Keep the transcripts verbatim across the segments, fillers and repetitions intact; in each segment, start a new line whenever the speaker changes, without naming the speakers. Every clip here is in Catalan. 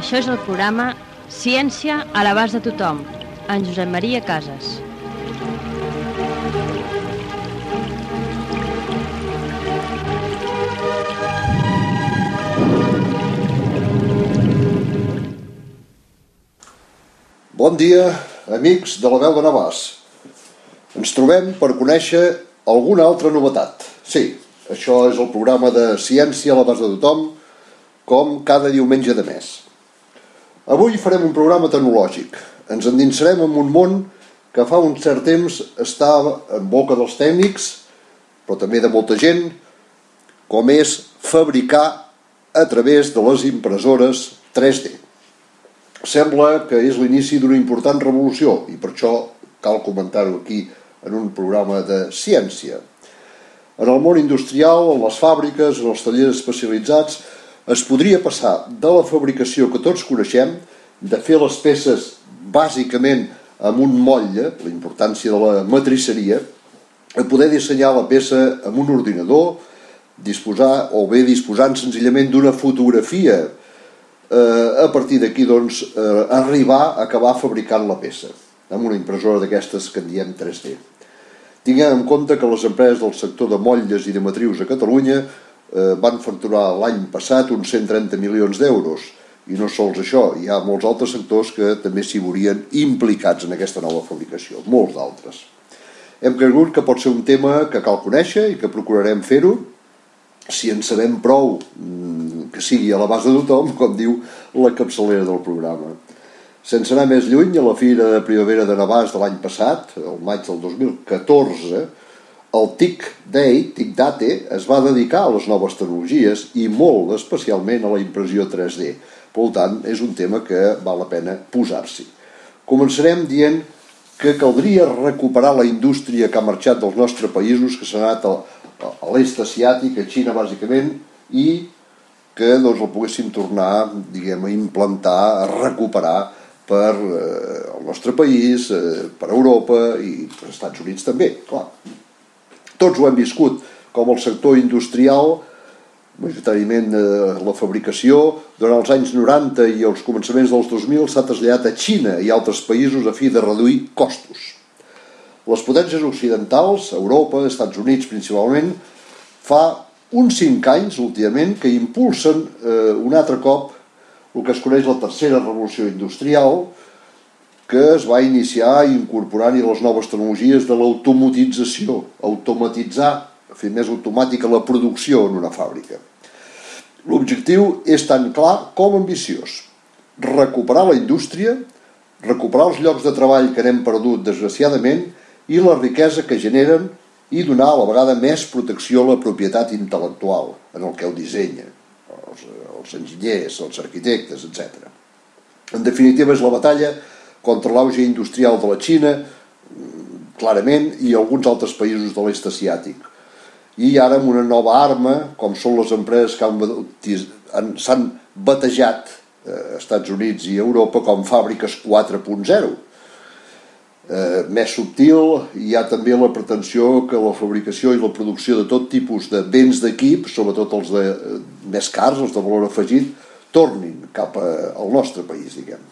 Això és el programa Ciència a l'abast de tothom, en Josep Maria Casas.
Bon dia, amics de la Veu de Navàs. Ens trobem per conèixer alguna altra novetat. Sí, això és el programa de Ciència a l'abast de tothom, com cada diumenge de mes. Avui farem un programa tecnològic. Ens endinsarem en un món que fa un cert temps estava en boca dels tècnics, però també de molta gent, com és fabricar a través de les impressores tres D. Sembla que és l'inici d'una important revolució i per això cal comentar-ho aquí en un programa de ciència. En el món industrial, en les fàbriques, en els tallers especialitzats, es podria passar de la fabricació que tots coneixem, de fer les peces bàsicament amb un motlle, la importància de la matriceria, a poder dissenyar la peça amb un ordinador, disposar o bé disposant senzillament d'una fotografia, eh, a partir d'aquí doncs, eh, arribar a acabar fabricant la peça amb una impressora d'aquestes que en diem tres D. Tinguem en compte que les empreses del sector de motlles i de matrius a Catalunya eh, van facturar l'any passat uns cent trenta milions d'euros. I no sols això, hi ha molts altres sectors que també s'hi veurien implicats en aquesta nova fabricació, molts d'altres. Hem cregut que pot ser un tema que cal conèixer i que procurarem fer-ho, si en sabem prou que sigui a l'abast de tothom, com diu la capçalera del programa. Sense anar més lluny, a la Fira de Primavera de Navàs de l'any passat, el maig del dos mil catorze, el TIC Day, TIC Date, es va dedicar a les noves tecnologies i molt especialment a la impressió tres D. Per tant, és un tema que val la pena posar-s'hi. Començarem dient que caldria recuperar la indústria que ha marxat dels nostres països, que s'ha anat a l'est asiàtic, a Xina bàsicament, i que doncs, el poguéssim tornar, diguem, a implantar, a recuperar per eh, el nostre país, eh, per Europa i per Estats Units també, clar. Tots ho hem viscut, com el sector industrial, majoritàriament eh, la fabricació, durant els anys noranta i els començaments dels dos mil s'ha traslladat a Xina i altres països a fi de reduir costos. Les potències occidentals, Europa, Estats Units principalment, fa uns cinc anys, últimament, que impulsen eh, un altre cop el que es coneix la tercera revolució industrial, que es va iniciar incorporant-hi les noves tecnologies de l'automatització, automatitzar, fer més automàtica la producció en una fàbrica. L'objectiu és tan clar com ambiciós: recuperar la indústria, recuperar els llocs de treball que n'hem perdut desgraciadament i la riquesa que generen i donar a la vegada més protecció a la propietat intel·lectual, en el que el dissenya, els, els enginyers, els arquitectes, etcètera. En definitiva, és la batalla contra l'auge industrial de la Xina, clarament, i alguns altres països de l'est asiàtic. I ara amb una nova arma, com són les empreses que s'han batejat a Estats Units i Europa com fàbriques quatre punt zero. Eh, més subtil, hi ha també la pretensió que la fabricació i la producció de tot tipus de béns d'equip, sobretot els de, eh, més cars, els de valor afegit, tornin cap a, al nostre país, diguem.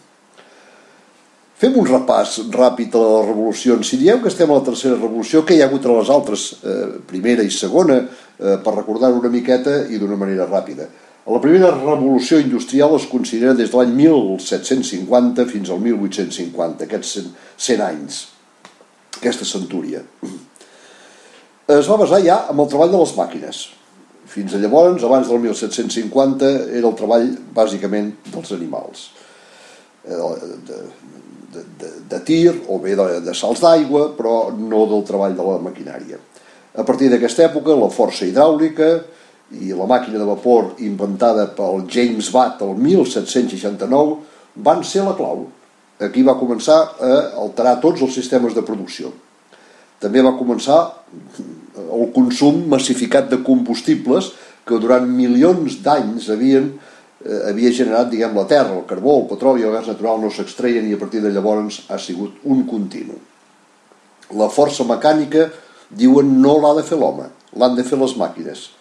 Fem un repàs ràpid a les revolucions. Si diem que estem a la tercera revolució, què hi ha hagut a les altres, eh, primera i segona, eh, per recordar una miqueta i d'una manera ràpida. La primera revolució industrial es considera des de l'any mil set-cents cinquanta fins al mil vuit-cents cinquanta, aquests cent anys, aquesta centúria. Es va basar ja en el treball de les màquines. Fins a llavors, abans del mil set-cents cinquanta, era el treball bàsicament dels animals. De, de, de, de tir o bé de, de salts d'aigua, però no del treball de la maquinària. A partir d'aquesta època, la força hidràulica i la màquina de vapor inventada pel James Watt el mil set-cents seixanta-nou van ser la clau. Aquí va començar a alterar tots els sistemes de producció. També va començar el consum massificat de combustibles que durant milions d'anys havien, eh, havia generat, diguem, la terra, el carbó, el petroli i el gas natural no s'extreien i a partir de llavors ha sigut un continu. La força mecànica, diuen, no l'ha de fer l'home, l'han de fer les màquines.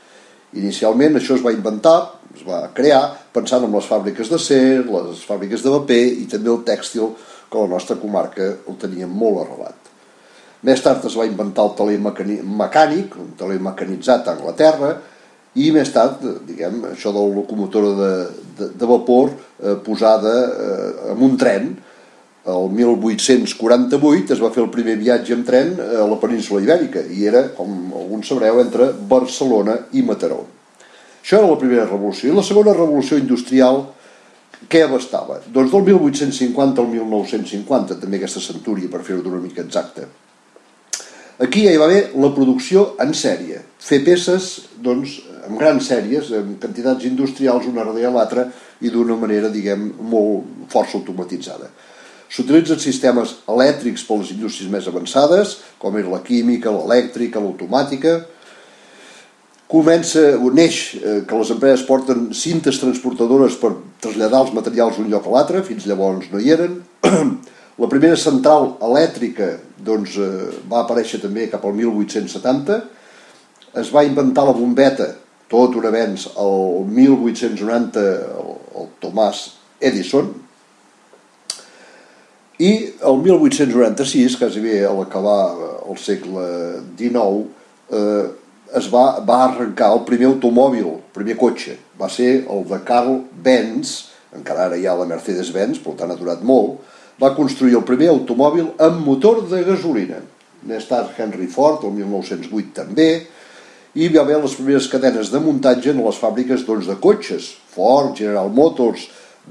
Inicialment això es va inventar, es va crear pensant en les fàbriques d'acer, les fàbriques de paper i també el tèxtil, que a la nostra comarca el teníem molt arrelat. Més tard es va inventar el teler mecànic, un teler mecanitzat a Anglaterra, i més tard, diguem, això de la locomotora de, de, de vapor eh, posada eh, en un tren. El mil vuit-cents quaranta-vuit es va fer el primer viatge en tren a la península Ibèrica i era, com alguns sabreu, entre Barcelona i Mataró. Això era la primera revolució. I la segona revolució industrial, què abastava? Doncs del mil vuit-cents cinquanta al mil nou-cents cinquanta, també aquesta centúria, per fer-ho d'una mica exacta. Aquí ja hi va haver la producció en sèrie, fer peces doncs, en grans sèries, en quantitats industrials una darrere l'altra i d'una manera, diguem, molt força automatitzada. S'utilitzen sistemes elèctrics per les indústries més avançades, com és la química, l'elèctrica, l'automàtica. Comença, neix que les empreses porten cintes transportadores per traslladar els materials d'un lloc a l'altre, fins llavors no hi eren. La primera central elèctrica doncs, va aparèixer també cap al mil vuit-cents setanta. Es va inventar la bombeta, tot un avenç, el mil vuit-cents noranta, el Thomas Edison. I el mil vuit-cents noranta-sis, quasi bé a l'acabar el segle dinou, eh, es va, va arrencar el primer automòbil, el primer cotxe. Va ser el de Carl Benz, encara ara hi ha la Mercedes-Benz, per tant ha durat molt, va construir el primer automòbil amb motor de gasolina. Més tard Henry Ford, el mil nou-cents vuit també, i hi va haver les primeres cadenes de muntatge en les fàbriques doncs, de cotxes, Ford, General Motors,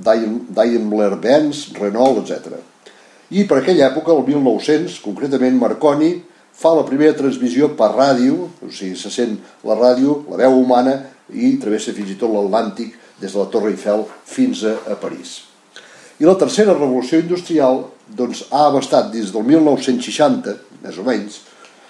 Daimler-Benz, Renault, etcètera. I per aquella època, el mil nou-cents, concretament Marconi, fa la primera transmissió per ràdio, o sigui, se sent la ràdio, la veu humana, i travessa fins i tot l'Atlàntic des de la Torre Eiffel fins a, a París. I la tercera revolució industrial doncs, ha abastat des del mil nou-cents seixanta, més o menys,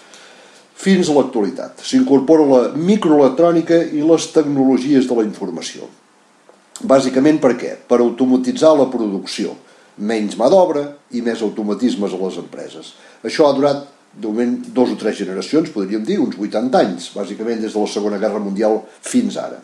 fins a l'actualitat. S'incorpora la microelectrònica i les tecnologies de la informació. Bàsicament per què? Per automatitzar la producció. Menys mà d'obra i més automatismes a les empreses. Això ha durat, de moment, dos o tres generacions, podríem dir, uns vuitanta anys, bàsicament des de la Segona Guerra Mundial fins ara.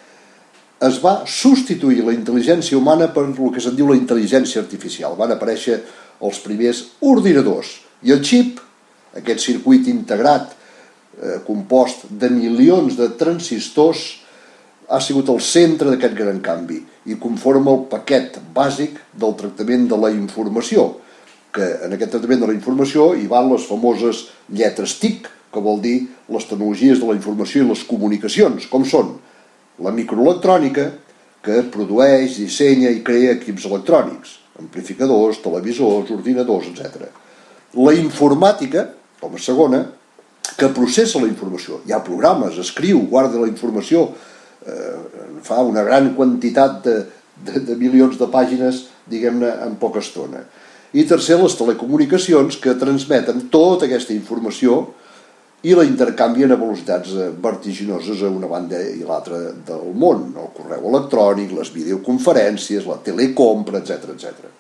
Es va substituir la intel·ligència humana per el que se'n diu la intel·ligència artificial. Van aparèixer els primers ordinadors. I el xip, aquest circuit integrat, eh, compost de milions de transistors, ha sigut el centre d'aquest gran canvi i conforma el paquet bàsic del tractament de la informació, que en aquest tractament de la informació hi van les famoses lletres T I C, que vol dir les tecnologies de la informació i les comunicacions, com són la microelectrònica, que produeix, dissenya i crea equips electrònics, amplificadors, televisors, ordinadors, etcètera. La informàtica, com a segona, que processa la informació. Hi ha programes, escriu, guarda la informació, eh, fa una gran quantitat de, de, de milions de pàgines, diguem-ne, en poca estona. I tercer, les telecomunicacions, que transmeten tota aquesta informació i la intercanvien a velocitats vertiginoses a una banda i l'altra del món, el correu electrònic, les videoconferències, la telecompra, etcètera, etcètera.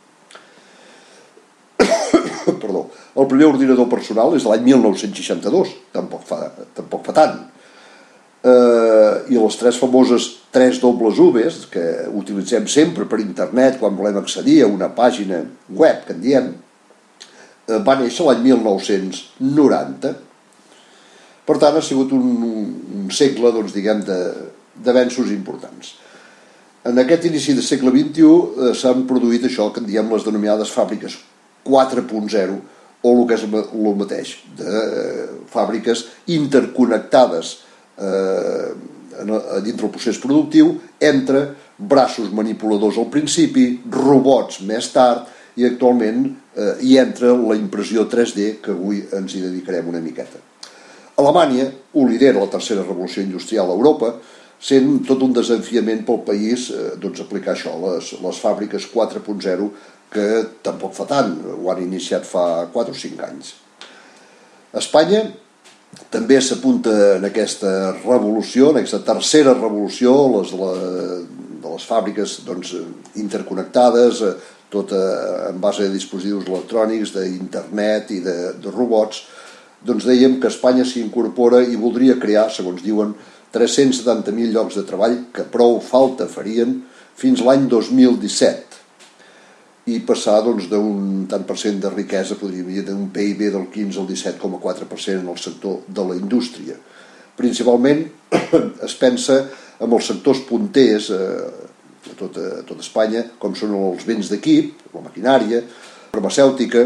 Perdó. El primer ordinador personal és l'any mil nou-cents seixanta-dos, tampoc fa, tampoc fa tant. Uh, i les tres famoses tres dobles U's que utilitzem sempre per internet quan volem accedir a una pàgina web, que en diem, uh, va néixer l'any mil nou-cents noranta. Per tant, ha sigut un, un segle, doncs, diguem, d'avenços importants. En aquest inici del segle vint-i-u uh, s'han produït això que en diem les denominades fàbriques quatre punt zero, o el que és el mateix, de uh, fàbriques interconnectades Eh, dintre el procés productiu entre braços manipuladors al principi, robots més tard i actualment eh, hi entra la impressió tres D, que avui ens hi dedicarem una miqueta. Alemanya ho lidera la tercera revolució industrial a Europa, sent tot un desafiament pel país eh, doncs aplicar això, les, les fàbriques quatre punt zero, que tampoc fa tant, ho han iniciat fa quatre o cinc anys. Espanya també s'apunta en aquesta revolució, en aquesta tercera revolució, les de, la, de les fàbriques doncs, interconnectades, tot en base a dispositius electrònics, d'internet i de, de robots. Doncs dèiem que Espanya s'hi incorpora i voldria crear, segons diuen, tres-cents setanta mil llocs de treball que prou falta farien fins l'any dos mil disset i passar doncs, d'un tant per cent de riquesa, podríem dir, d'un P I B del quinze al disset coma quatre per cent en el sector de la indústria. Principalment es pensa en els sectors punters eh, a, tot, a tot Espanya, com són els béns d'equip, la maquinària, la farmacèutica.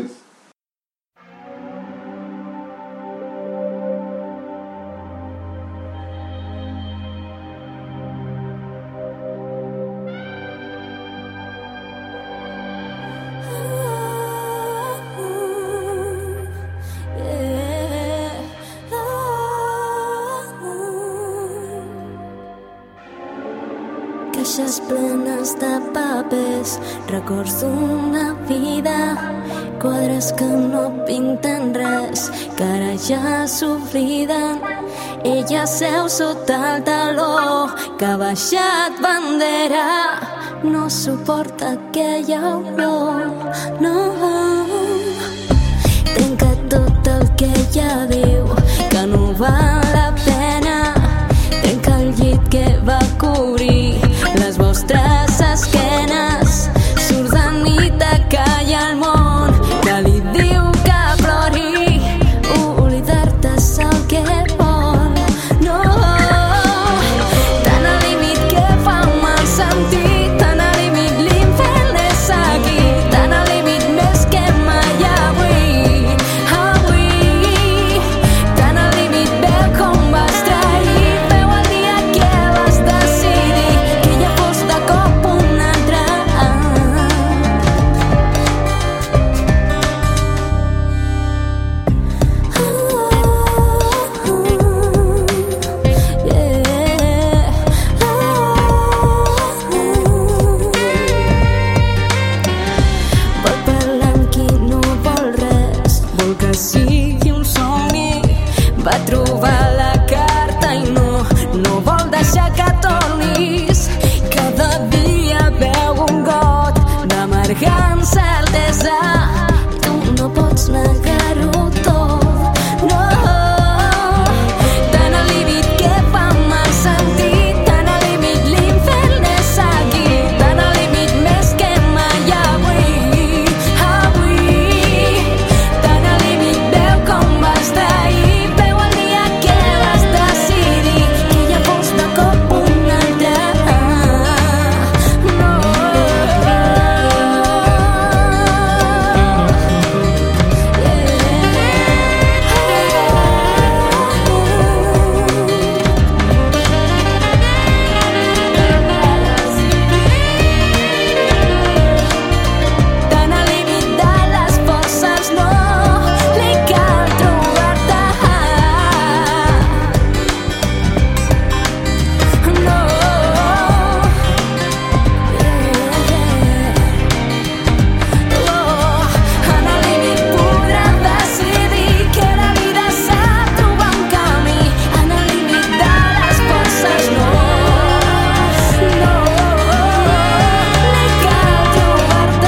Caixes plenes de papers, records d'una vida, quadres que no pinten res, que ara ja s'obliden. Ella seu sota el taló, que ha baixat bandera, no suporta aquella olor, no. Trenca tot el que ella diu, que no val la pena, trenca el llit que va cobrir les vostres esquenes, surt de nit a callar el món que li diu que plori, oblidar-te és el que vol, no. Tan al límit que fa mal sentit, tan al límit l'infern és aquí, tan al límit més que mai avui, avui, tan al límit veu com vas trair, veu el dia que vas decidir que ella fos de cop una altra. Vol parlar amb qui no vol res, vol que sigui un somni, va trobar la carta i no, no vol deixar que tornis. Cada dia veu un got d'amargant certesa i tu no pots negar-ho tot, no. Tan al límit que fa mal sentit, tan al límit l'infern és aquí, tan al límit més que mai avui, avui, tan al límit veu com vas trair, veu el dia que vas decidir que ella fos de cop una altra, no. Tan al límit de les forces, no, li cal trobar-te, no. Oh, en el límit podrà decidir que la vida sap trobar un camí, en el límit de les forces, no, no, li cal trobar-te.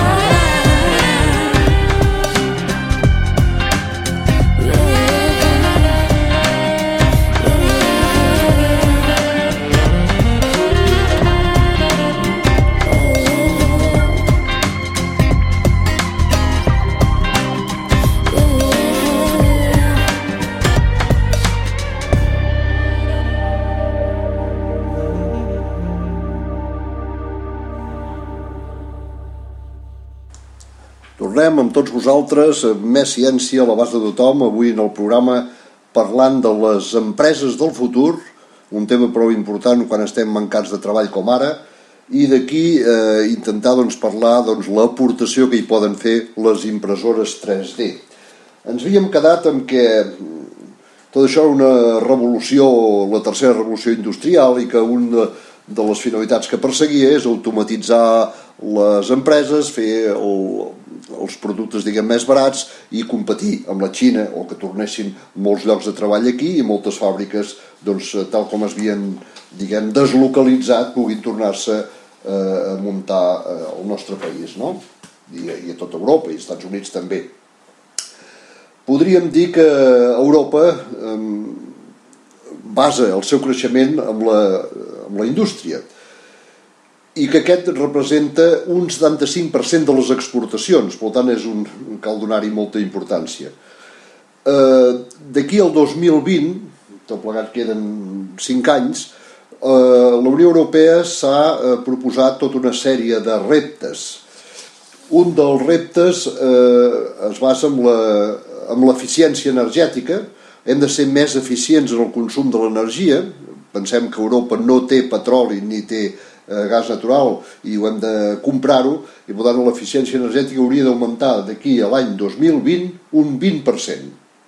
Tornem amb tots vosaltres, amb més ciència a l'abast de tothom, avui en el programa parlant de les empreses del futur, un tema prou important quan estem mancats de treball com ara, i d'aquí eh, intentar doncs, parlar doncs, l'aportació que hi poden fer les impressores tres D. Ens havíem quedat amb que tot això era una revolució, la tercera revolució industrial, i que una de les finalitats que perseguia és automatitzar les empreses, fer el, els productes diguem més barats i competir amb la Xina, o que tornessin molts llocs de treball aquí i moltes fàbriques, doncs, tal com es havien diguem, deslocalitzat, puguin tornar-se eh, a muntar eh, al nostre país, no? I, i a tota Europa i als Estats Units també. Podríem dir que Europa eh, basa el seu creixement amb la, amb la indústria, i que aquest representa un setanta-cinc per cent de les exportacions, per tant és un, cal donar-hi molta importància. Eh, d'aquí al dos mil vint, tot plegat queden cinc anys, eh, la Unió Europea s'ha eh, proposat tota una sèrie de reptes. Un dels reptes eh, es basa en la, en l'eficiència energètica. Hem de ser més eficients en el consum de l'energia. Pensem que Europa no té petroli ni té gas natural i ho hem de comprar-ho, i per tant l'eficiència energètica hauria d'augmentar d'aquí a l'any dos mil vint un vint per cent.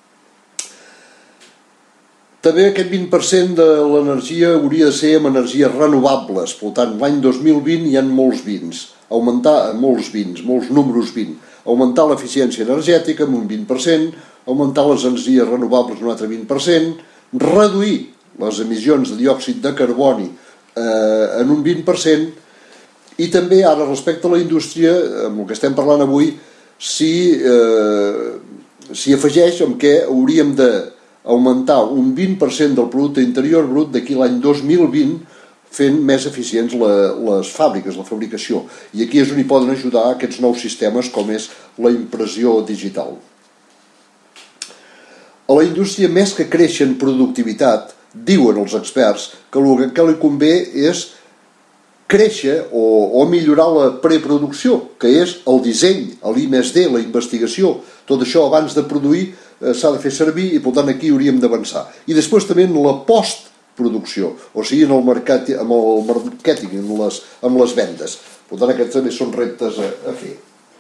També aquest vint per cent de l'energia hauria de ser amb energies renovables, per tant l'any dos mil vint hi ha molts vins, augmentar molts vins, molts números vint, augmentar l'eficiència energètica amb un vint per cent, augmentar les energies renovables un altre vint per cent, reduir les emissions de diòxid de carboni en un vint per cent, i també ara respecte a la indústria, amb el que estem parlant avui, s'hi eh, s'hi afegeix amb què hauríem d'augmentar un vint per cent del producte interior brut d'aquí l'any dos mil vint, fent més eficients la, les fàbriques, la fabricació, i aquí és on hi poden ajudar aquests nous sistemes com és la impressió digital. A la indústria, més que créixer en productivitat, diuen els experts que el que li convé és créixer o, o millorar la preproducció, que és el disseny, l'I més D, la investigació. Tot això abans de produir eh, s'ha de fer servir, i per tant aquí hauríem d'avançar. I després també en la postproducció, o sigui en el mercat, amb el màrqueting, amb les, amb les vendes. Per tant aquests també són reptes a, a fer.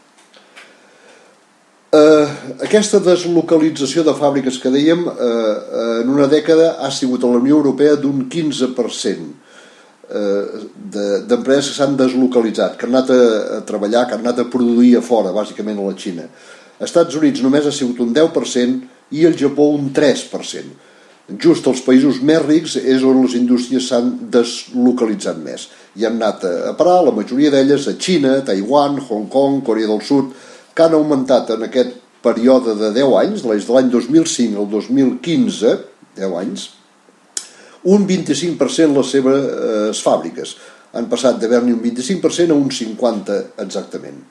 Uh, aquesta deslocalització de fàbriques que dèiem uh, en una dècada ha sigut a la Unió Europea d'un quinze per cent uh, d'empreses que s'han deslocalitzat, que han anat a, a treballar, que han anat a produir a fora, bàsicament a la Xina. Als Estats Units només ha sigut un deu per cent i al Japó un tres per cent. Just als països més rics és on les indústries s'han deslocalitzat més i han anat a parar, la majoria d'elles, a Xina, Taiwan, Hong Kong, Corea del Sud, que han augmentat en aquest període de deu anys, de l'any dos mil cinc al dos mil quinze, deu anys, un vint-i-cinc per cent les seves eh, fàbriques. Han passat d'haver-n'hi un vint-i-cinc per cent a un cinquanta per cent exactament.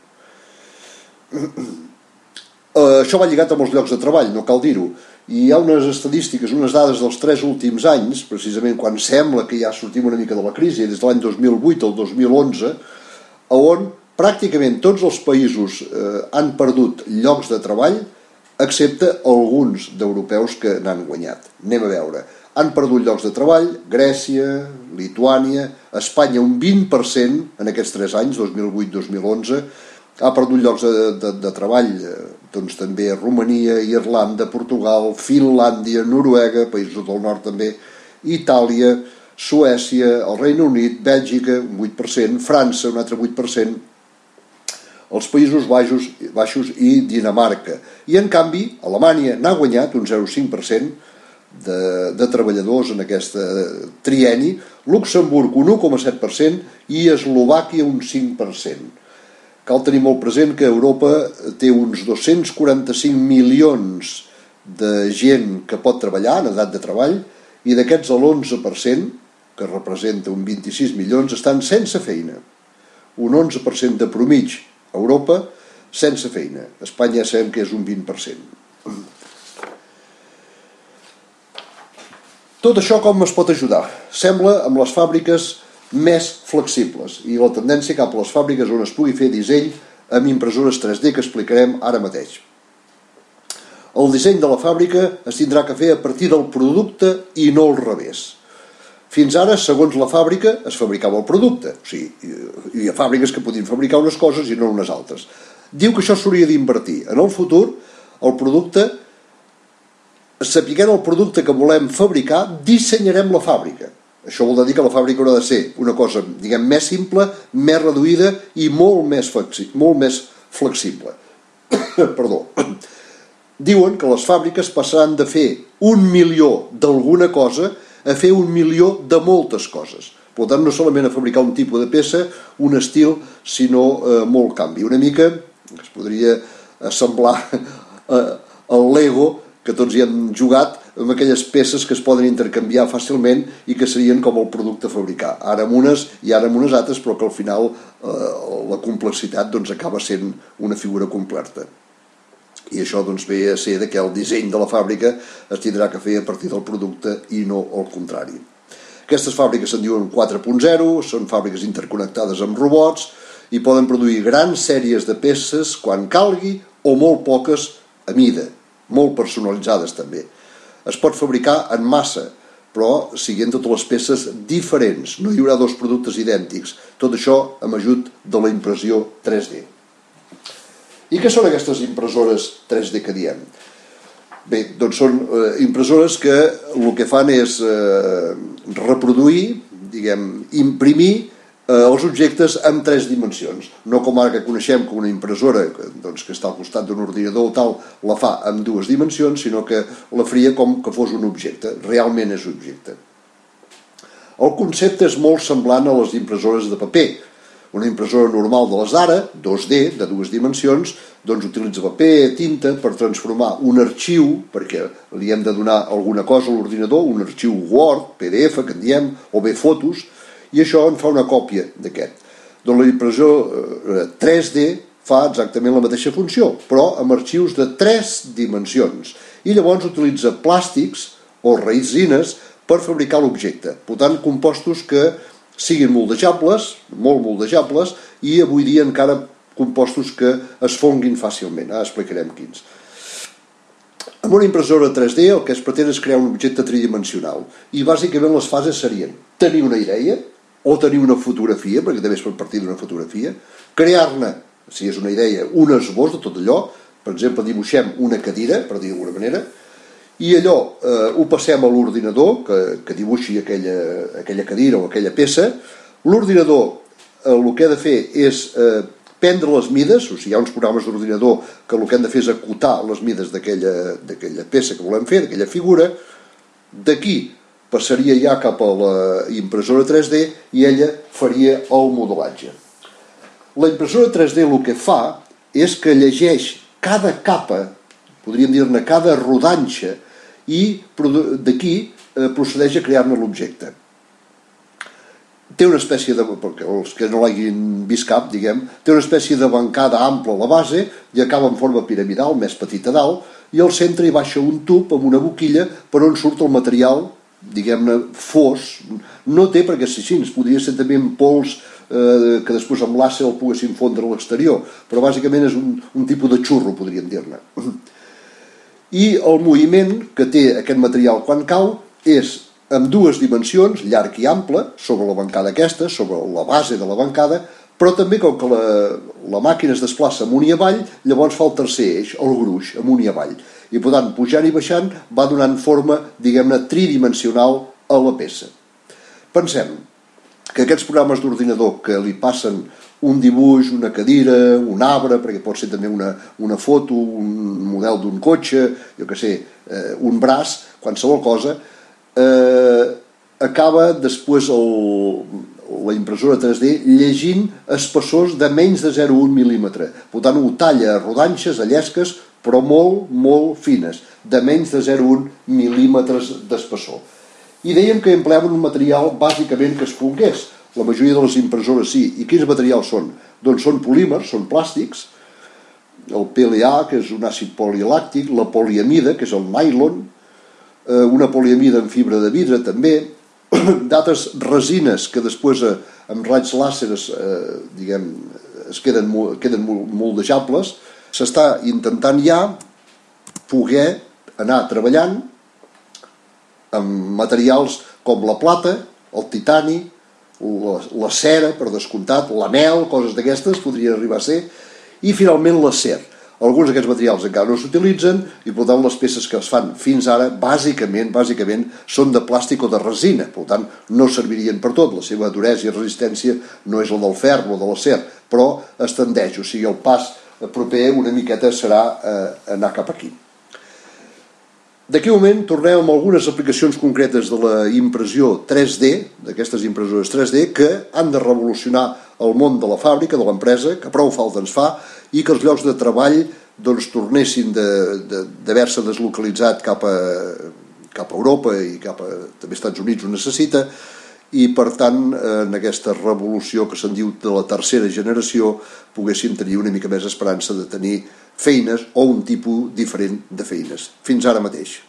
Eh, això va lligat amb els llocs de treball, no cal dir-ho. I hi ha unes estadístiques, unes dades dels tres últims anys, precisament quan sembla que ja sortim una mica de la crisi, des de l'any dos mil vuit al dos mil onze, on pràcticament tots els països eh, han perdut llocs de treball, excepte alguns d'europeus que n'han guanyat. Anem a veure. Han perdut llocs de treball Grècia, Lituània, Espanya un vint per cent en aquests tres anys, dos mil vuit dos mil onze, ha perdut llocs de, de, de treball doncs també Romania, Irlanda, Portugal, Finlàndia, Noruega, països del nord també, Itàlia, Suècia, el Regne Unit, Bèlgica, un vuit per cent, França, un altre vuit per cent, els Països Baixos, Baixos i Dinamarca. I en canvi, Alemanya n'ha guanyat un zero coma cinc per cent de, de treballadors en aquest trienni, Luxemburg un u coma set per cent i Eslovàquia un cinc per cent. Cal tenir molt present que Europa té uns dos-cents quaranta-cinc milions de gent que pot treballar en edat de treball, i d'aquests l'onze per cent, que representa un vint-i-sis milions, estan sense feina. Un onze per cent de promig a Europa sense feina. A Espanya sabem que és un vint per cent. Tot això com es pot ajudar? Sembla amb les fàbriques més flexibles i la tendència cap a les fàbriques on es pugui fer disseny amb impressores tres D que explicarem ara mateix. El disseny de la fàbrica es tindrà que fer a partir del producte i no al revés. Fins ara, segons la fàbrica, es fabricava el producte. O sigui, hi ha fàbriques que podien fabricar unes coses i no unes altres. Diu que això s'hauria d'invertir. En el futur, el producte, sapiguent el producte que volem fabricar, dissenyarem la fàbrica. Això vol dir que la fàbrica haurà de ser una cosa, diguem, més simple, més reduïda i molt més, flexi- molt més flexible. Perdó. Diuen que les fàbriques passaran de fer un milió d'alguna cosa a fer un milió de moltes coses. Per tant, no solament a fabricar un tipus de peça, un estil, sinó eh, molt canvi. Una mica es podria assemblar eh, el Lego, que tots hi hem jugat, amb aquelles peces que es poden intercanviar fàcilment i que serien com el producte a fabricar, ara amb unes i ara amb unes altres, però que al final eh, la complexitat doncs, acaba sent una figura completa. I això doncs, ve a ser que el disseny de la fàbrica es tindrà que fer a partir del producte i no al contrari. Aquestes fàbriques se'n diuen quatre punt zero, són fàbriques interconnectades amb robots i poden produir grans sèries de peces quan calgui o molt poques a mida, molt personalitzades també. Es pot fabricar en massa, però siguent totes les peces diferents. No hi haurà dos productes idèntics. Tot això amb ajut de la impressió tres D. I què són aquestes impressores tres D que diem? Bé, doncs són eh, impressores que el que fan és eh, reproduir, diguem, imprimir eh, els objectes en tres dimensions. No com ara que coneixem que una impressora doncs, que està al costat d'un ordinador o tal la fa en dues dimensions, sinó que la faria com que fos un objecte. Realment és objecte. El concepte és molt semblant a les impressores de paper. Una impressora normal de les d'ara, dos D, de dues dimensions, doncs utilitza paper, tinta, per transformar un arxiu, perquè li hem de donar alguna cosa a l'ordinador, un arxiu Word, P D F, que en diem, o bé fotos, i això en fa una còpia d'aquest. Doncs la impressió tres D fa exactament la mateixa funció, però amb arxius de tres dimensions. I llavors utilitza plàstics o resines per fabricar l'objecte, portant compostos que siguin moldejables, molt moldejables, i avui dia encara compostos que es fonguin fàcilment. Ara explicarem quins. Amb una impressora tres D el que es pretén és crear un objecte tridimensional i bàsicament les fases serien tenir una idea o tenir una fotografia, perquè també es pot partir d'una fotografia, crear-ne, si és una idea, un esbós de tot allò, per exemple dibuixem una cadira, per dir d'alguna manera, i allò eh, ho passem a l'ordinador que, que dibuixi aquella, aquella cadira o aquella peça. L'ordinador eh, el que ha de fer és eh, prendre les mides, o sigui, hi ha uns programes d'ordinador que el que han de fer és acotar les mides d'aquella peça que volem fer, d'aquella figura. D'aquí passaria ja cap a la impressora tres D i ella faria el modelatge. La impressora tres D el que fa és que llegeix cada capa, podríem dir-ne cada rodanxa, i d'aquí eh, procedeix a crear-ne l'objecte. Té una espècie de, perquè els que no l'hagin vist cap, diguem, té una espècie de bancada ampla a la base i acaba en forma piramidal, més petita a dalt, i al centre hi baixa un tub amb una boquilla per on surt el material, diguem-ne, fos. No té perquè si així, podria ser també en pols eh, que després amb l'àcer el poguessin fondre a l'exterior, però bàsicament és un, un tipus de xurro, podríem dir-ne. I el moviment que té aquest material quan cau és en dues dimensions, llarg i ample, sobre la bancada aquesta, sobre la base de la bancada, però també com que la, la màquina es desplaça amunt i avall, llavors fa el tercer eix, el gruix, amunt i avall. I per tant, pujant i baixant, va donant forma, diguem-ne, tridimensional a la peça. Pensem que aquests programes d'ordinador que li passen un dibuix, una cadira, un arbre, perquè pot ser també una, una foto, un model d'un cotxe, jo què sé, eh, un braç, qualsevol cosa, eh, acaba després el, la impressora tres D llegint espessors de menys de zero coma un mil·límetre. Per tant, ho talla a rodanxes, a llesques, però molt, molt fines, de menys de zero coma un mil·límetres d'espessor. I dèiem que empleaven un material bàsicament que es fongués. La majoria de les impressores sí. I quins materials són? Doncs són polímers, són plàstics, el P L A, que és un àcid polilàctic, la poliamida, que és el nylon, una poliamida en fibra de vidre també, d'altres resines que després amb raigs làsers eh, diguem, es queden, queden moldejables. S'està intentant ja poder anar treballant amb materials com la plata, el titani, la, la cera, per descomptat, l'anel, coses d'aquestes podrien arribar a ser, i finalment l'acer. Alguns d'aquests materials encara no s'utilitzen i per tant les peces que es fan fins ara bàsicament, bàsicament són de plàstic o de resina, per tant no servirien per tot, la seva duresa i resistència no és la del ferro o de l'acer, però es tendeix, o sigui el pas proper una miqueta serà eh, anar cap aquí. D'aquí un moment tornem amb algunes aplicacions concretes de la impressió tres D, d'aquestes impressores tres D, que han de revolucionar el món de la fàbrica, de l'empresa, que prou falta ens fa, i que els llocs de treball doncs, tornessin d'haver-se deslocalitzat cap a, cap a Europa i cap a també als Estats Units ho necessita, i per tant en aquesta revolució que se'n diu de la tercera generació poguéssim tenir una mica més esperança de tenir feines o un tipus diferent de feines. Fins ara mateix.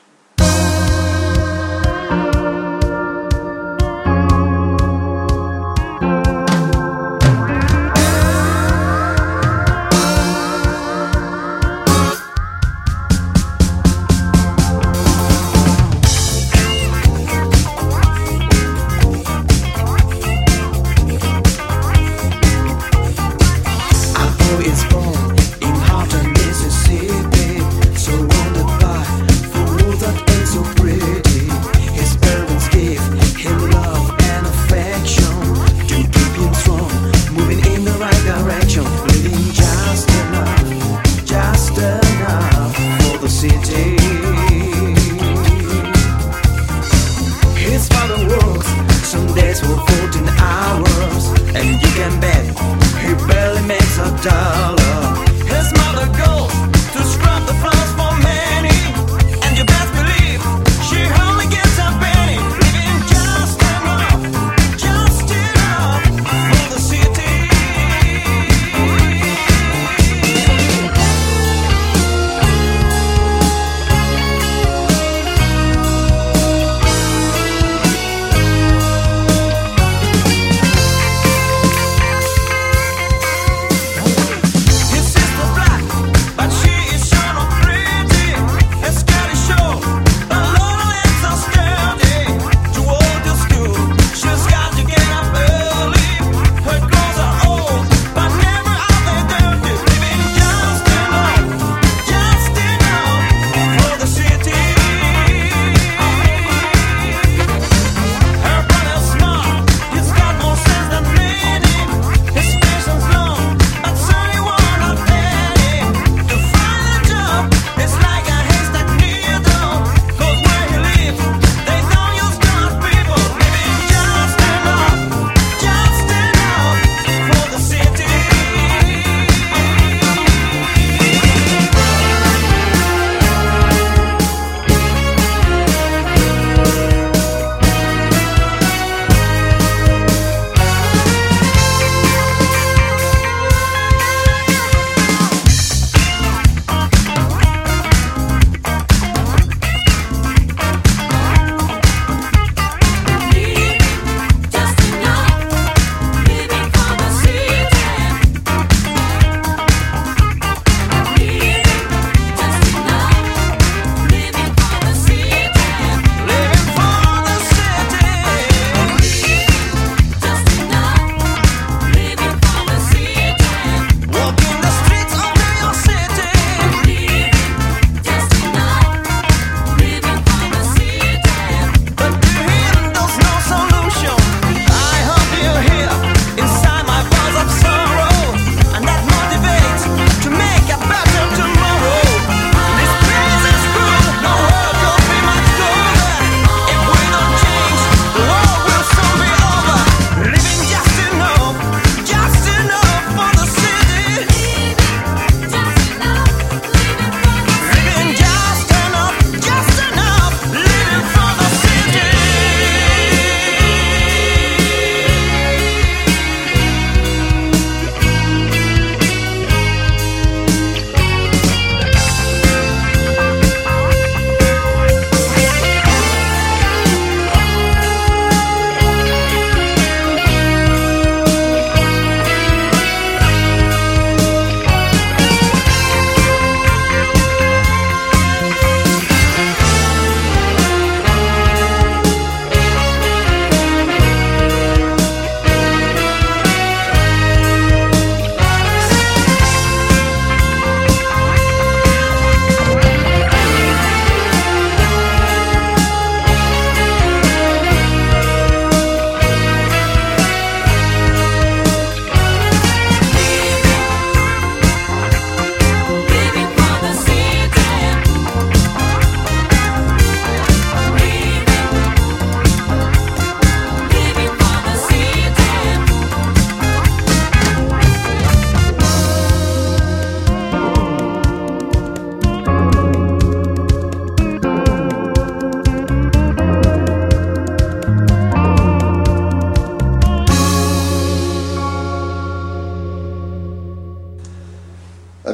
Born in Houghton, Mississippi, surrounded by fools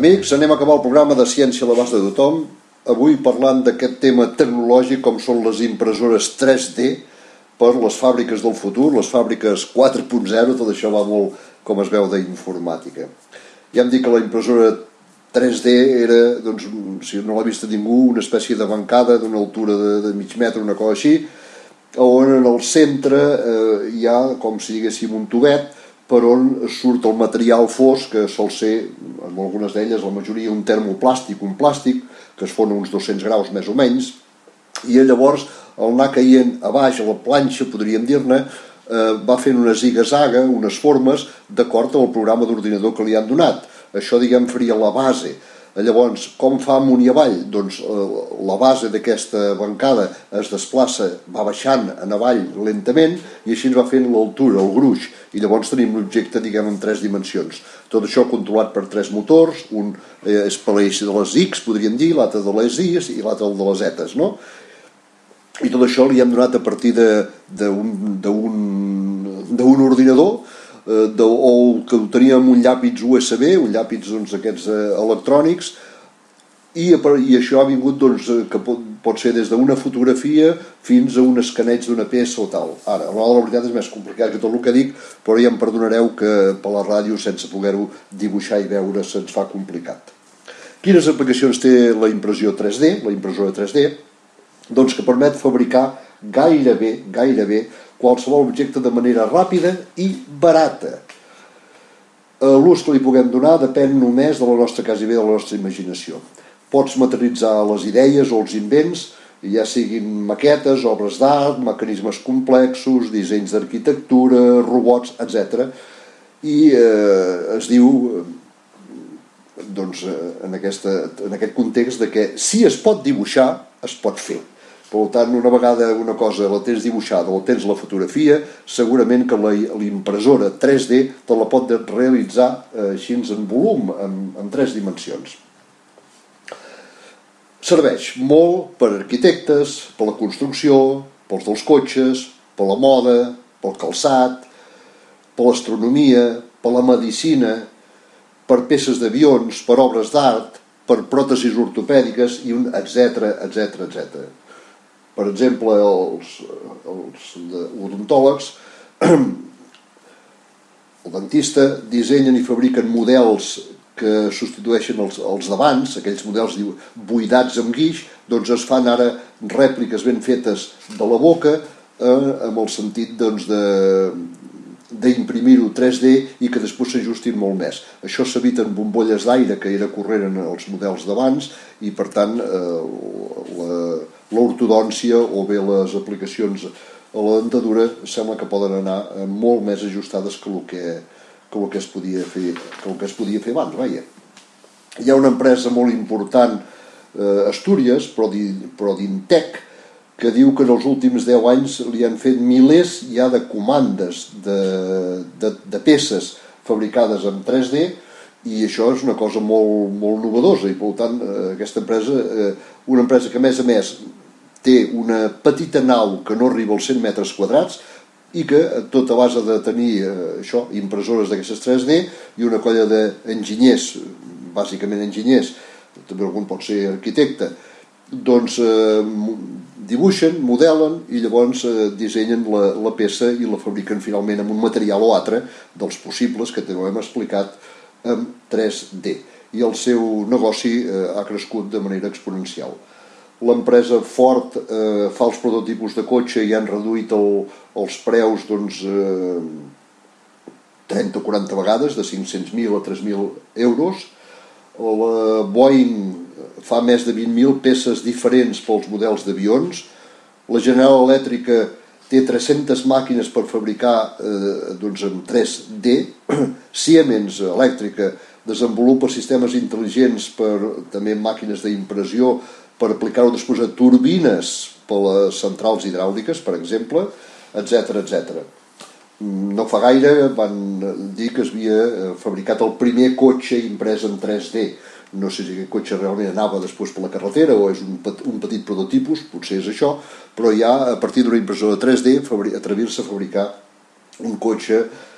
Amics, anem a acabar el programa de Ciència a l'abast de tothom. Avui parlant d'aquest tema tecnològic com són les impressores tres D per les fàbriques del futur, les fàbriques quatre punt zero, tot això va molt, com es veu, d'informàtica. Ja hem dit que la impressora tres D era, doncs, si no l'ha vist ningú, una espècie de bancada d'una altura de, de mig metre, una cosa així, on en el centre eh, hi ha, com si diguéssim, un tubet per on surt el material fosc, que sol ser, en algunes d'elles, la majoria, un termoplàstic, un plàstic, que es fon a uns dos-cents graus més o menys, i llavors, al anar caient a baix, a la planxa, podríem dir-ne, eh, va fent una ziga-zaga, unes formes, d'acord amb el programa d'ordinador que li han donat. Això, diguem, faria la base. Llavors, com fa amunt i avall? Doncs eh, la base d'aquesta bancada es desplaça, va baixant en avall lentament i així va fent l'altura, el gruix, i llavors tenim l'objecte, diguem, en tres dimensions. Tot això controlat per tres motors, un eh, és per l'eix de les X, podríem dir, l'altre de les Y i l'altre de les Z, no? I tot això li hem donat a partir d'un ordinador, eh, de, o que ho teníem un llàpis U S B, un llàpis doncs, aquests eh, electrònics, i, i això ha vingut, doncs, que pot, pot ser des d'una fotografia fins a un escaneig d'una peça o tal. Ara, la veritat és més complicat que tot el que dic, però ja em perdonareu que per la ràdio, sense poder-ho dibuixar i veure, se'ns fa complicat. Quines aplicacions té la impressió tres D, la impressora tres D? Doncs que permet fabricar gairebé, gairebé qualsevol objecte de manera ràpida i barata. L'ús que li puguem donar depèn només de la nostra, quasi bé de la nostra imaginació. Pots materialitzar les idees o els invents, ja siguin maquetes, obres d'art, mecanismes complexos, dissenys d'arquitectura, robots, etcètera. I eh, es diu, doncs, en, aquesta, en aquest context de que si es pot dibuixar, es pot fer. Per tant, una vegada una cosa la tens dibuixada o tens la fotografia, segurament que la impressora tres D te la pot realitzar eh, així en volum, en, en tres dimensions. Serveix molt per arquitectes, per la construcció, pels dels cotxes, per la moda, pel calçat, per l'astronomia, per la medicina, per peces d'avions, per obres d'art, per pròtesis ortopèdiques, i un etcètera, etcètera, etcètera. Per exemple, els, els odontòlegs, el dentista, dissenyen i fabriquen models que substitueixen els, els d'abans, aquells models buidats amb guix, doncs es fan ara rèpliques ben fetes de la boca, eh, amb el sentit doncs, de d'imprimir-ho tres D i que després s'ajustin molt més. Això s'eviten bombolles d'aire que era corrent en els models d'abans i, per tant, eh, l'ortodòncia o bé les aplicacions a la dentadura sembla que poden anar molt més ajustades que el que, que el que, es, podia fer, que el que es podia fer abans. Vaja. Hi ha una empresa molt important, eh, Astúries, Prodintec, que diu que en els últims deu anys li han fet milers ja de comandes de, de, de peces fabricades en tres D, i això és una cosa molt, molt novedosa, i per tant aquesta empresa, una empresa que a més a més té una petita nau que no arriba als cent metres quadrats i que tot a base de tenir això, impressores d'aquestes tres D i una colla d'enginyers, bàsicament enginyers, també algun pot ser arquitecte, doncs eh, dibuixen, modelen i llavors eh, dissenyen la, la peça i la fabriquen finalment amb un material o altre dels possibles que també hem explicat en tres D. I el seu negoci eh, ha crescut de manera exponencial. L'empresa Ford eh, fa els prototipus de cotxe i han reduït el, els preus doncs, eh, trenta o quaranta vegades, de cinc-cents mil a tres mil euros. La Boeing fa més de vint mil peces diferents pels models d'avions. La General Elèctrica té tres-centes màquines per fabricar eh, doncs en tres D. Siemens Elèctrica desenvolupa sistemes intel·ligents per també màquines d'impressió per aplicar-ho després a turbines per les centrals hidràuliques, per exemple, etcètera, etcètera. No fa gaire van dir que es havia fabricat el primer cotxe imprès en tres D. No sé si aquest cotxe realment anava després per la carretera o és un, un petit prototipus, potser és això, però ja a partir d'una impressora tres D atrevir-se a fabricar un cotxe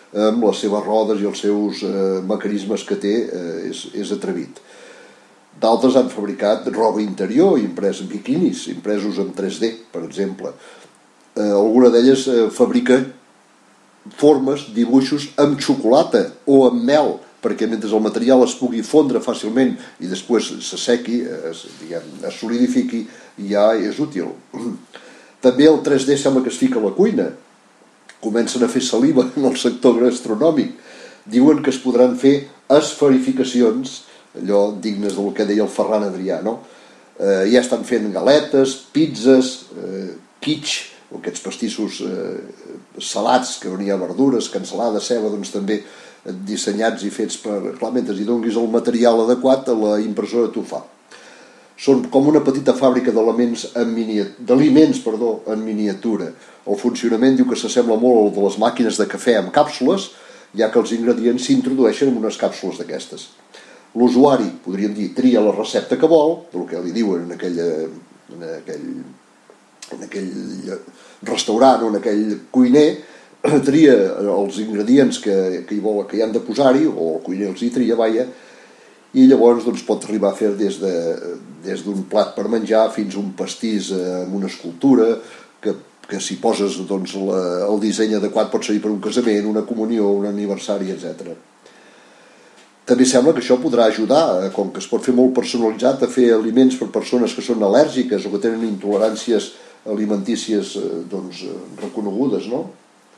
amb les seves rodes i els seus eh, mecanismes que té, eh, és, és atrevit. D'altres han fabricat roba interior, imprès biquinis, impresos en tres D, per exemple. Eh, alguna d'elles eh, fabrica formes, dibuixos amb xocolata o amb mel, perquè mentre el material es pugui fondre fàcilment i després s'assequi, es, diguem, es solidifiqui, ja és útil. També el tres D sembla que es fica a la cuina. Comencen a fer saliva en el sector gastronòmic. Diuen que es podran fer esferificacions, allò dignes del que deia el Ferran Adrià, no? Eh, ja estan fent galetes, pizzas, eh, quiche, o aquests pastissos eh, salats, que on hi ha verdures, cansalada, ceba, doncs també dissenyats i fets per, clar, mentre hi donguis el material adequat, a la impressora t'ho fa. Són com una petita fàbrica d'aliments en miniatura, d'aliments, perdó, en miniatura. El funcionament diu que s'assembla molt al de les màquines de cafè amb càpsules, ja que els ingredients s'introdueixen en unes càpsules d'aquestes. L'usuari, podríem dir, tria la recepta que vol, del que li diuen en, aquella, en, aquell, en aquell restaurant o en aquell cuiner, tria els ingredients que, que, hi vol, que hi han de posar-hi, o el cuiner els hi tria, vaja, i llavors doncs, pot arribar a fer des de, des d'un plat per menjar fins a un pastís amb una escultura, que, que si poses doncs, la, el disseny adequat pot servir per un casament, una comunió, un aniversari, etcètera. També sembla que això podrà ajudar, com que es pot fer molt personalitzat, a fer aliments per persones que són al·lèrgiques o que tenen intoleràncies alimentícies doncs, reconegudes, no?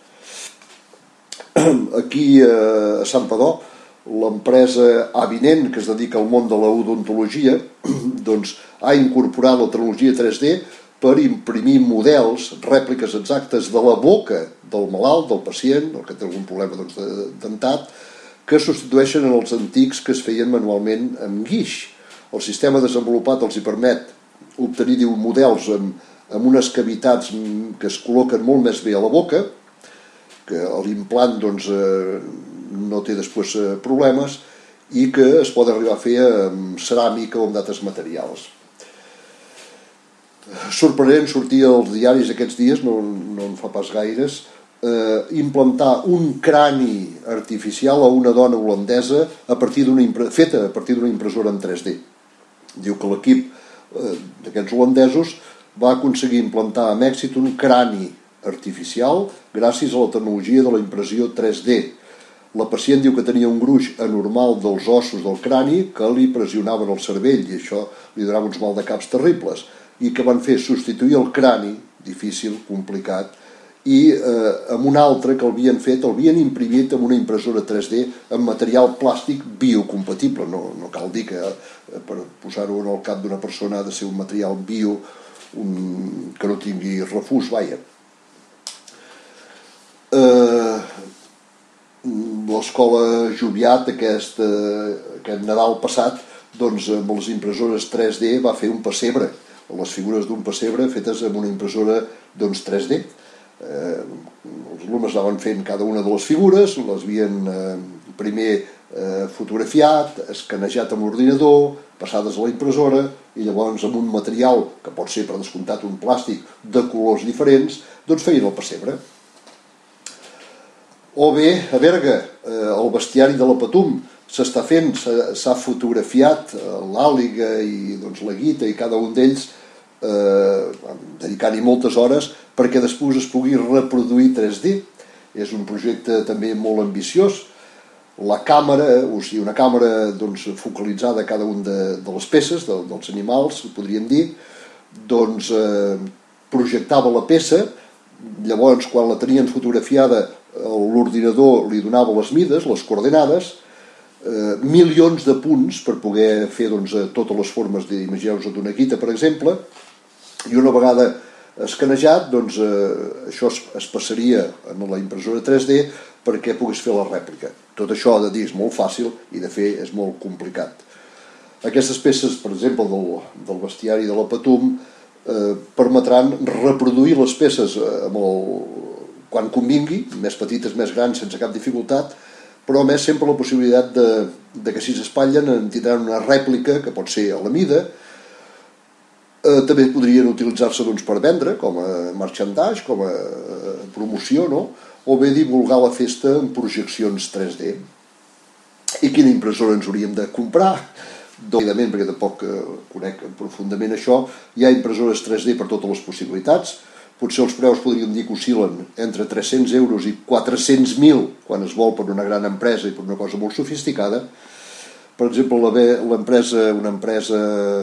Aquí a Santpedor, l'empresa Avinent, que es dedica al món de l'odontologia, doncs, ha incorporat la tecnologia tres D per imprimir models, rèpliques exactes de la boca del malalt, del pacient, el que té algun problema doncs, dentat, que substitueixen en els antics que es feien manualment amb guix. El sistema desenvolupat els hi permet obtenir diu, models amb, amb unes cavitats que es col·loquen molt més bé a la boca, que l'implant doncs, eh, no té després eh, problemes, i que es pot arribar a fer amb ceràmica o amb d'altres materials. Sorprenent sortir als diaris aquests dies, no, no en fa pas gaires, eh, implantar un crani artificial a una dona holandesa a partir d'una impre... feta a partir d'una impressora en tres D. Diu que l'equip eh, d'aquests holandesos va aconseguir implantar amb èxit un crani artificial gràcies a la tecnologia de la impressió tres D. La pacient diu que tenia un gruix anormal dels ossos del crani que li pressionaven el cervell i això li donava uns maldecaps terribles i que van fer substituir el crani, difícil, complicat, i eh, amb un altre que l'havien fet, l'havien imprimit amb una impressora tres D amb material plàstic biocompatible. No, no cal dir que eh, per posar-ho en el cap d'una persona ha de ser un material bio un, que no tingui refús, vaja. Eh, L'escola Joviat aquest, eh, aquest Nadal passat doncs, amb les impressores tres D va fer un pessebre, les figures d'un pessebre fetes amb una impressora doncs, tres D. Eh, els alumnes anaven fent cada una de les figures, les havien eh, primer eh, fotografiat, escanejat amb l'ordinador, passades a la impressora i llavors amb un material que pot ser per descomptat un plàstic de colors diferents, doncs feien el pessebre. O bé, a Berga, eh, el bestiari de la Patum s'està fent, s'ha fotografiat l'àliga i doncs, la guita i cada un d'ells eh, dedicant-hi moltes hores perquè després es pugui reproduir tres D. És un projecte també molt ambiciós. La càmera, o sigui, una càmera doncs, focalitzada a cada una de, de les peces, de, dels animals, podríem dir, doncs eh, projectava la peça, llavors quan la tenien fotografiada l'ordinador li donava les mides, les coordenades, eh, milions de punts per poder fer doncs, totes les formes, imagineu-vos d'una guita, per exemple, i una vegada escanejat, doncs, eh, això es, es passaria en la impressora tres D perquè pogués fer la rèplica. Tot això de dir és molt fàcil i de fer és molt complicat. Aquestes peces, per exemple, del, del bestiari de la Patum, eh, permetran reproduir les peces amb el, quan convingui, més petites, més grans, sense cap dificultat, però a més sempre la possibilitat de, de que si s'espatllen en tindran una rèplica que pot ser a la mida. Eh, també podrien utilitzar-se doncs, per vendre, com a merchandise, com a promoció, no? O bé divulgar la festa en projeccions tres D. I quina impressora ens hauríem de comprar? Dòvidament, perquè tampoc conec profundament això, hi ha impressores tres D per totes les possibilitats. Potser els preus podríem dir que oscil·len entre tres-cents euros i quatre-cents mil quan es vol per una gran empresa i per una cosa molt sofisticada. Per exemple, l'empresa, una empresa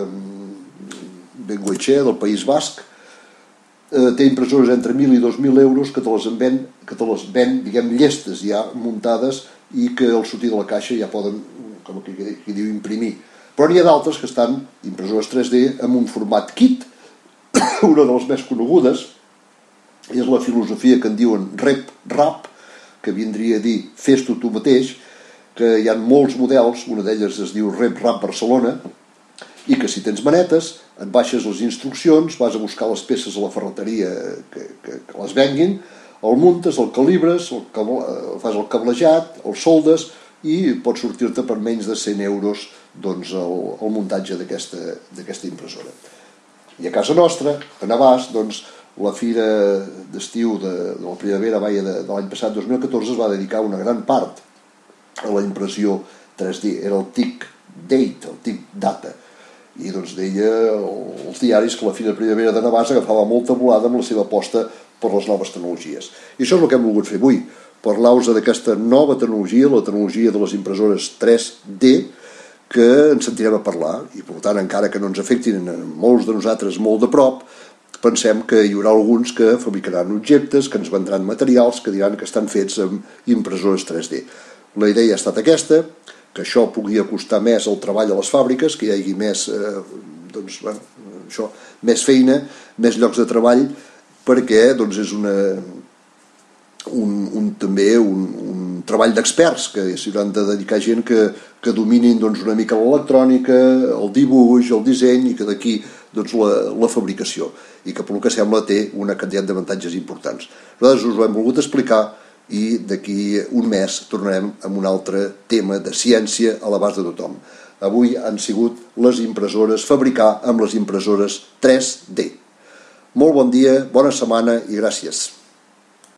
Bengoetxea del País Basc té impressores entre mil i dos mil euros que te les ven, que te les ven, diguem, llestes ja muntades i que al sortir de la caixa ja poden, com aquí diu, imprimir. Però n'hi ha d'altres que estan, impressores tres D, en un format kit. Una de les més conegudes és la filosofia que en diuen RepRap, que vindria a dir fes-t'ho tu mateix, que hi ha molts models, una d'elles es diu RepRap Barcelona, i que si tens manetes, et baixes les instruccions, vas a buscar les peces a la ferreteria que, que, que les venguin, el muntes, el calibres, el cable, fas el cablejat, el soldes, i pots sortir-te per menys de cent euros doncs, el, el muntatge d'aquesta impressora. I a casa nostra, a Navàs, doncs, la fira d'estiu de, de la primavera vaia de, de l'any passat, dos mil catorze, es va dedicar una gran part a la impressió tres D. Era el T I C Date, el T I C Data. I doncs deia els diaris que la fira de primavera de Navàs agafava molta volada amb la seva aposta per les noves tecnologies. I això és el que hem volgut fer avui, parlar-vos d'aquesta nova tecnologia, la tecnologia de les impressores tres D, que ens sentirem a parlar, i per tant, encara que no ens afectin a molts de nosaltres molt de prop, pensem que hi haurà alguns que fabricaran objectes, que ens vendran materials, que diran que estan fets amb impressores tres D. La idea ha estat aquesta, que això pugui acostar més el treball a les fàbriques, que hi hagi més, eh, doncs, bueno, això, més feina, més llocs de treball, perquè doncs, és una, un, un, també un, un treball d'experts, que s'hi hauran de dedicar gent que, que dominin doncs, una mica l'electrònica, el dibuix, el disseny, i que d'aquí doncs, la, la fabricació, i que pel que sembla té una quantitat d'avantatges importants. Nosaltres us ho hem volgut explicar, i d'aquí un mes tornarem amb un altre tema de ciència a l'abast de tothom. Avui han sigut les impressores, fabricar amb les impressores tres D. Molt bon dia, bona setmana i gràcies.